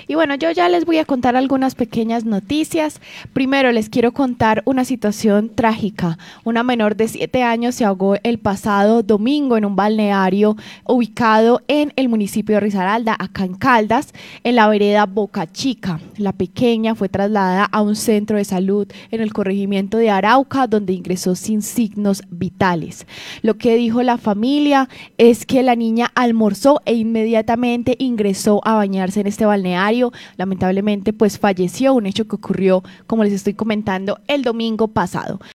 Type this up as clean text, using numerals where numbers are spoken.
Y bueno, yo ya les voy a contar algunas pequeñas noticias. Primero les quiero contar una situación trágica. Una menor de 7 años se ahogó el pasado domingo en un balneario ubicado en el municipio de Risaralda, acá en Caldas, en la vereda Boca Chica. La pequeña fue trasladada a un centro de salud en el corregimiento de Arauca, donde ingresó sin signos vitales. Lo que dijo la familia es que la niña almorzó e inmediatamente ingresó a bañarse en este balneario. Lamentablemente, pues falleció, un hecho que ocurrió, como les estoy comentando, el domingo pasado.